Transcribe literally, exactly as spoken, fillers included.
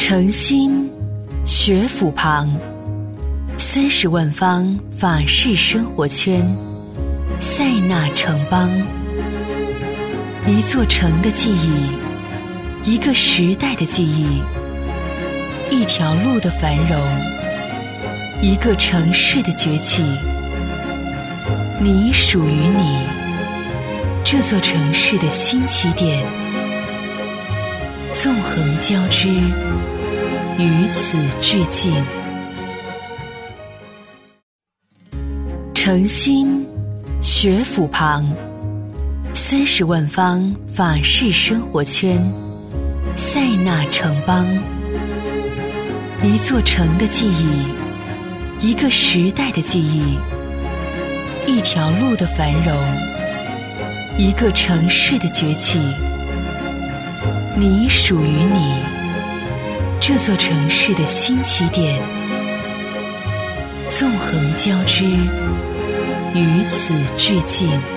诚心学府旁，三十万方法式生活圈，塞纳城邦。一座城的记忆，一个时代的记忆，一条路的繁荣，一个城市的崛起。你属于你，这座城市的新起点，纵横交织，于此致敬。诚心学府旁，三十万方法式生活圈，塞纳城邦。一座城的记忆，一个时代的记忆，一条路的繁荣，一个城市的崛起。你属于你，这座城市的新起点，纵横交织，于此致敬。